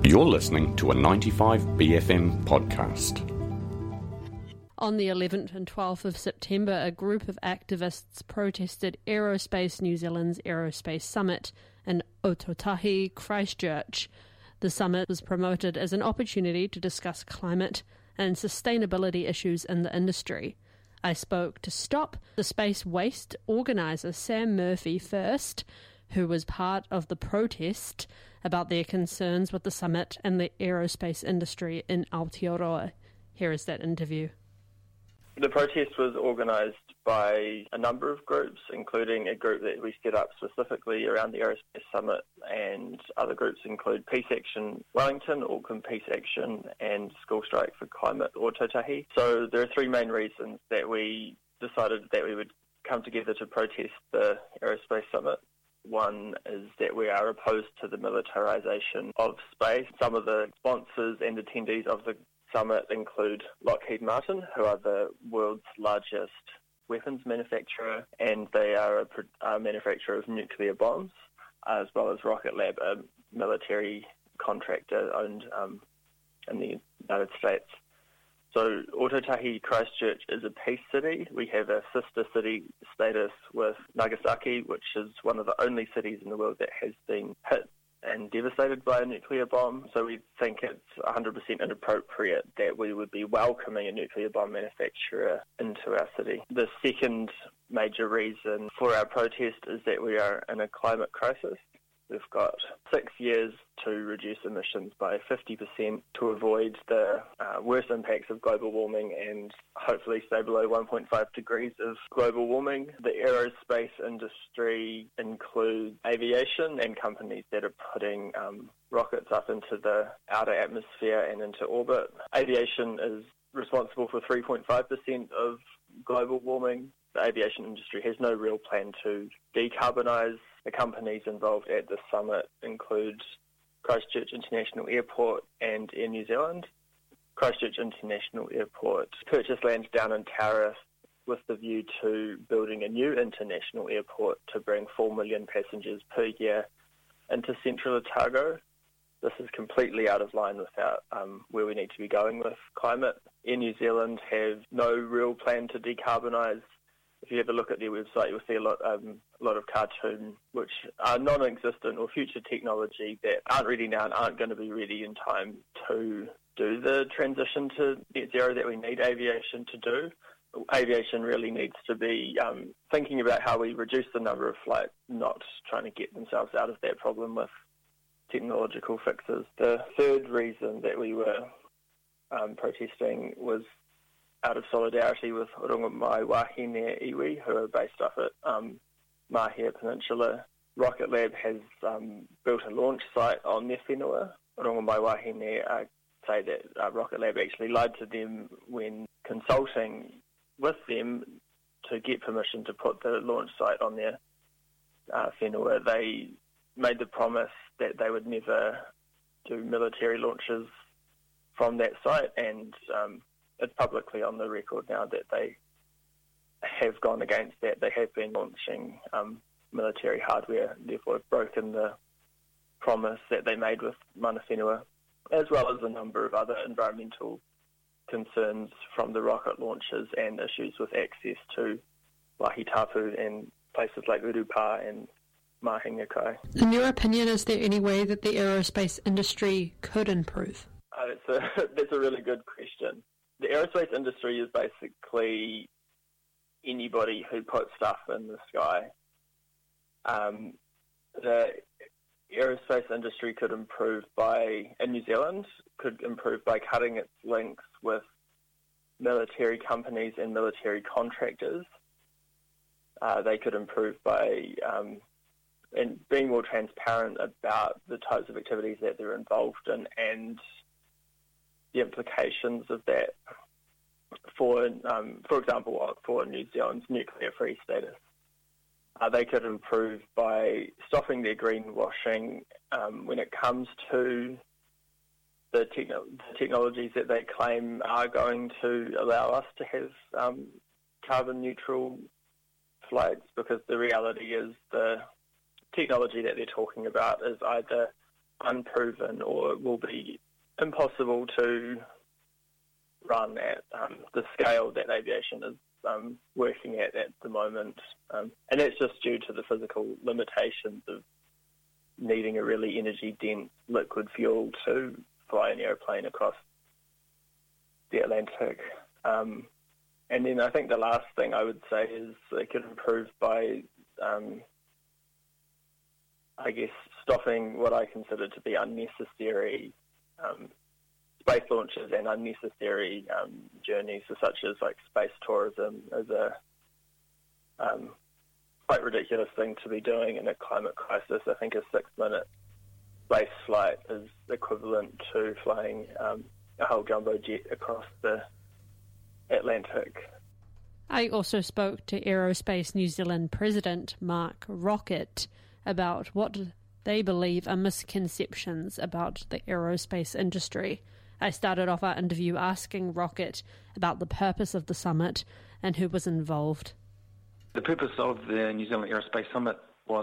You're listening to a 95BFM podcast. On the 11th and 12th of September, a group of activists protested Aerospace New Zealand's Aerospace Summit in Ōtautahi, Christchurch. The summit was promoted as an opportunity to discuss climate and sustainability issues in the industry. I spoke to Stop the Space Waste organiser Sam Murphy first, who was part of the protest, about their concerns with the summit and the aerospace industry in Aotearoa. Here is that interview. The protest was organised by a number of groups, including a group that we set up specifically around the Aerospace Summit, and other groups include Peace Action Wellington, Auckland Peace Action, and School Strike for Climate Ōtautahi. So there are three main reasons that we decided that we would come together to protest the Aerospace Summit. One is that we are opposed to the militarisation of space. Some of the sponsors and attendees of the summit include Lockheed Martin, who are the world's largest weapons manufacturer, and they are a manufacturer of nuclear bombs, as well as Rocket Lab, a military contractor owned in the United States. So Ōtautahi Christchurch is a peace city. We have a sister city status with Nagasaki, which is one of the only cities in the world that has been hit and devastated by a nuclear bomb. So we think it's 100% inappropriate that we would be welcoming a nuclear bomb manufacturer into our city. The second major reason for our protest is that we are in a climate crisis. We've got 6 years to reduce emissions by 50% to avoid the worst impacts of global warming and hopefully stay below 1.5 degrees of global warming. The aerospace industry includes aviation and companies that are putting rockets up into the outer atmosphere and into orbit. Aviation is responsible for 3.5% of global warming. The aviation industry has no real plan to decarbonise. The companies involved at the summit include Christchurch International Airport and Air New Zealand. Christchurch International Airport purchased land down in Tara with the view to building a new international airport to bring 4 million passengers per year into central Otago. This is completely out of line with where we need to be going with climate. Air New Zealand have no real plan to decarbonise. If you have a look at their website, you'll see a lot of cartoons which are non-existent or future technology that aren't ready now and aren't going to be ready in time to do the transition to net zero that we need aviation to do. Aviation really needs to be thinking about how we reduce the number of flights, not trying to get themselves out of that problem with technological fixes. The third reason that we were protesting was out of solidarity with Rongamai Wahine Iwi, who are based up at Mahia Peninsula. Rocket Lab has built a launch site on their whenua. Rongamai Wahine say that Rocket Lab actually lied to them when consulting with them to get permission to put the launch site on their whenua. They made the promise that they would never do military launches from that site, and it's publicly on the record now that they have gone against that. They have been launching military hardware, therefore have broken the promise that they made with Mana Whenua, as well as a number of other environmental concerns from the rocket launches and issues with access to Wahitapu and places like Urupā and Mahingakai. In your opinion, is there any way that the aerospace industry could improve? That's a really good question. The aerospace industry is basically anybody who puts stuff in the sky. The aerospace industry could improve in New Zealand, could improve by cutting its links with military companies and military contractors. They could improve by and being more transparent about the types of activities that they're involved in and the implications of that for example, for New Zealand's nuclear-free status. They could improve by stopping their greenwashing when it comes to the technologies that they claim are going to allow us to have carbon-neutral flights, because the reality is the technology that they're talking about is either unproven or will be impossible to run at the scale that aviation is working at the moment. And that's just due to the physical limitations of needing a really energy-dense liquid fuel to fly an aeroplane across the Atlantic. And then I think the last thing I would say is it could improve by, stopping what I consider to be unnecessary space launches and unnecessary journeys, such as like space tourism, is a quite ridiculous thing to be doing in a climate crisis. I think a 6-minute space flight is equivalent to flying a whole jumbo jet across the Atlantic. I also spoke to Aerospace New Zealand President Mark Rockett about what they believe are misconceptions about the aerospace industry. I started off our interview asking Rockett about the purpose of the summit and who was involved. The purpose of the New Zealand Aerospace Summit was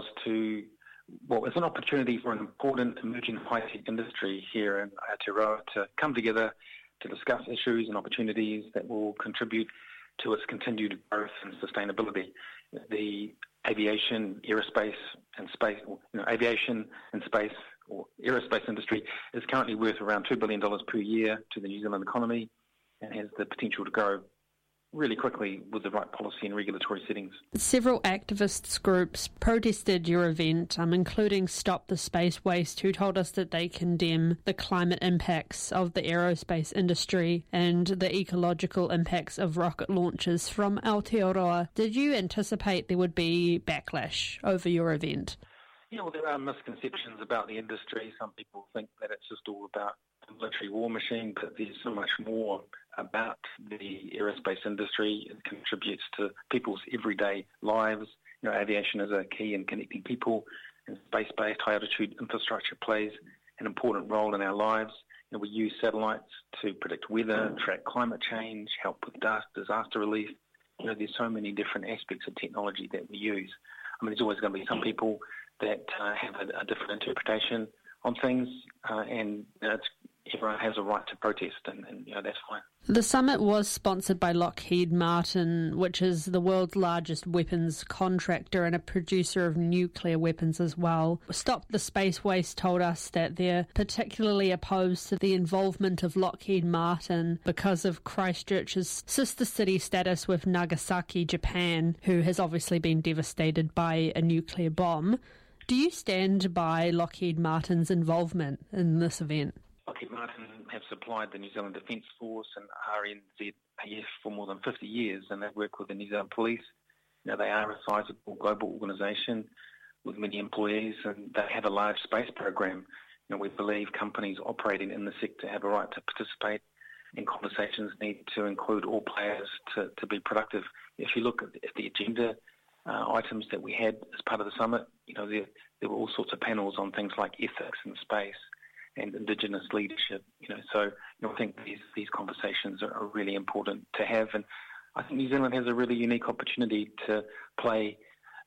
it's an opportunity for an important emerging high-tech industry here in Aotearoa to come together to discuss issues and opportunities that will contribute to its continued growth and sustainability. The aviation, aerospace and space, aviation and space or aerospace industry is currently worth around $2 billion per year to the New Zealand economy and has the potential to grow really quickly with the right policy and regulatory settings. Several activists groups protested your event, including Stop the Space Waste, who told us that they condemn the climate impacts of the aerospace industry and the ecological impacts of rocket launches from Aotearoa. Did you anticipate there would be backlash over your event? There are misconceptions about the industry. Some people think that it's just all about a military war machine, but there's so much more about the aerospace industry. It contributes to people's everyday lives. Aviation is a key in connecting people, and space-based high-altitude infrastructure plays an important role in our lives. We use satellites to predict weather, track climate change, help with disaster relief. There's so many different aspects of technology that we use. There's always going to be some people that have a different interpretation on things, and everyone has a right to protest, and that's fine. The summit was sponsored by Lockheed Martin, which is the world's largest weapons contractor and a producer of nuclear weapons as well. Stop the Space Waste told us that they're particularly opposed to the involvement of Lockheed Martin because of Christchurch's sister city status with Nagasaki, Japan, who has obviously been devastated by a nuclear bomb. Do you stand by Lockheed Martin's involvement in this event? Lockheed Martin have supplied the New Zealand Defence Force and RNZAF for more than 50 years, and they work with the New Zealand Police. They are a sizable global organisation with many employees, and they have a large space program. We believe companies operating in the sector have a right to participate, and conversations need to include all players to be productive. If you look at the agenda items that we had as part of the summit, there were all sorts of panels on things like ethics in space and Indigenous leadership. So I think these conversations are really important to have, and I think New Zealand has a really unique opportunity to play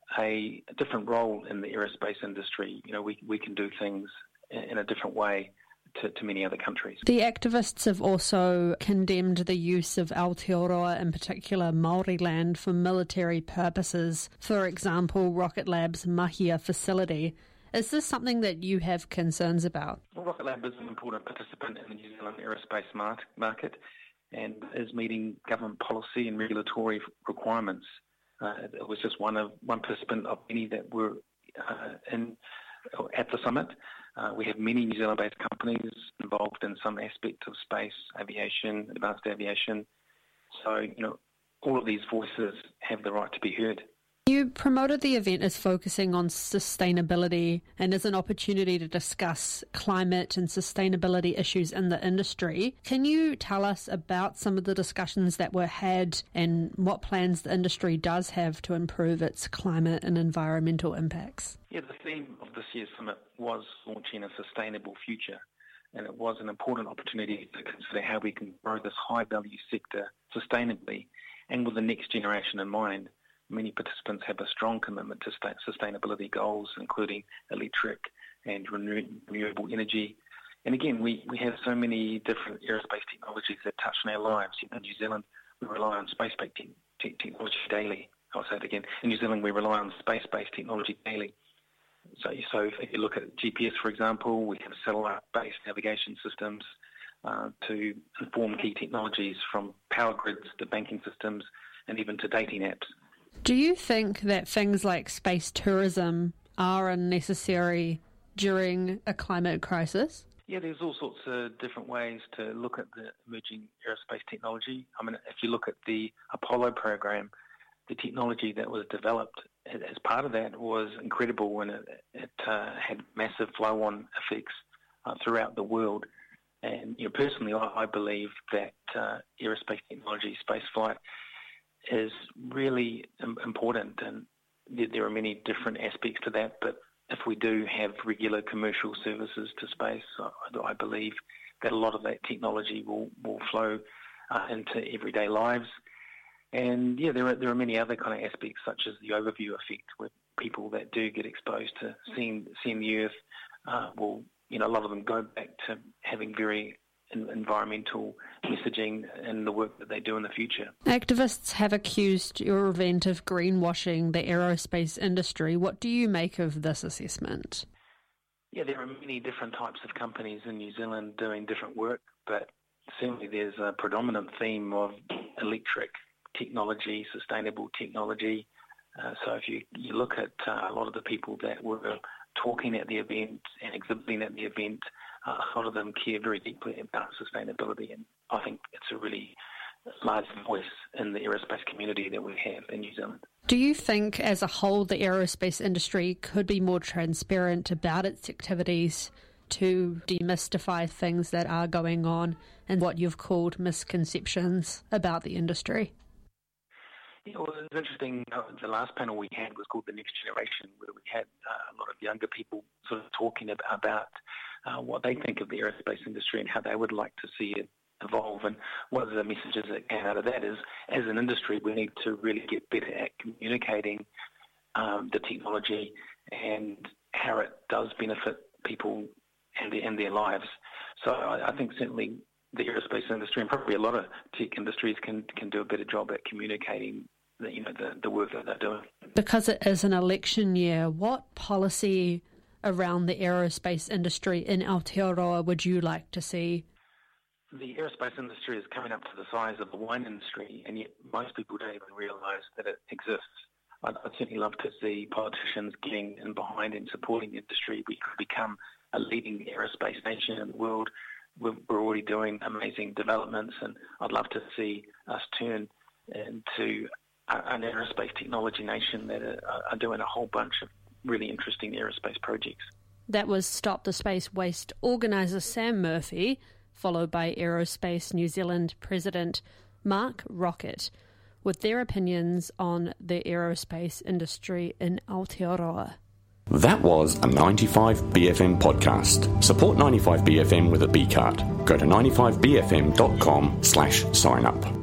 a different role in the aerospace industry. We can do things in a different way to many other countries. The activists have also condemned the use of Aotearoa, in particular Māori land, for military purposes. For example, Rocket Lab's Mahia facility. Is this something that you have concerns about? Well, Rocket Lab is an important participant in the New Zealand aerospace market and is meeting government policy and regulatory requirements. It was just one participant of many that were at the summit. We have many New Zealand-based companies involved in some aspect of space, aviation, advanced aviation. So, all of these voices have the right to be heard. You promoted the event as focusing on sustainability and as an opportunity to discuss climate and sustainability issues in the industry. Can you tell us about some of the discussions that were had and what plans the industry does have to improve its climate and environmental impacts? Yeah, the theme of this year's summit was launching a sustainable future, and it was an important opportunity to consider how we can grow this high-value sector sustainably and with the next generation in mind. Many participants have a strong commitment to sustainability goals, including electric and renewable energy. And again, we have so many different aerospace technologies that touch on our lives. In New Zealand, we rely on space-based technology daily. I'll say it again. In New Zealand, we rely on space-based technology daily. So if you look at GPS, for example, we have satellite-based navigation systems to inform key technologies, from power grids to banking systems and even to dating apps. Do you think that things like space tourism are necessary during a climate crisis? Yeah, there's all sorts of different ways to look at the emerging aerospace technology. I mean, if you look at the Apollo program, the technology that was developed as part of that was incredible, and it had massive flow-on effects throughout the world. And personally, I believe that aerospace technology, spaceflight, is really important, and there are many different aspects to that. But if we do have regular commercial services to space, I believe that a lot of that technology will flow into everyday lives. And yeah, there are many other kind of aspects, such as the overview effect, where people that do get exposed to seeing the Earth will, a lot of them go back to having very environmental messaging in the work that they do in the future. Activists have accused your event of greenwashing the aerospace industry. What do you make of this assessment? Yeah, there are many different types of companies in New Zealand doing different work, but certainly there's a predominant theme of electric technology, sustainable technology. So if you look at a lot of the people that were talking at the event and exhibiting at the event, a lot of them care very deeply about sustainability, and I think it's a really large voice in the aerospace community that we have in New Zealand. Do you think, as a whole, the aerospace industry could be more transparent about its activities to demystify things that are going on and what you've called misconceptions about the industry? Yeah, well, it's interesting. The last panel we had was called The Next Generation, where we had a lot of younger people sort of talking about what they think of the aerospace industry and how they would like to see it evolve. And one of the messages that came out of that is, as an industry, we need to really get better at communicating the technology and how it does benefit people and their lives. So I think certainly the aerospace industry, and probably a lot of tech industries, can do a better job at communicating the work that they're doing. Because it is an election year, what policy around the aerospace industry in Aotearoa would you like to see? The aerospace industry is coming up to the size of the wine industry, and yet most people don't even realise that it exists. I'd certainly love to see politicians getting in behind and supporting the industry. We could become a leading aerospace nation in the world. We're already doing amazing developments, and I'd love to see us turn into an aerospace technology nation that are doing a whole bunch of really interesting aerospace projects. That was Stop the Space Waste organiser Sam Murphy, followed by Aerospace New Zealand President Mark Rockett, with their opinions on the aerospace industry in Aotearoa. That was a 95BFM podcast. Support 95BFM with a B card. Go to 95bfm.com/sign up.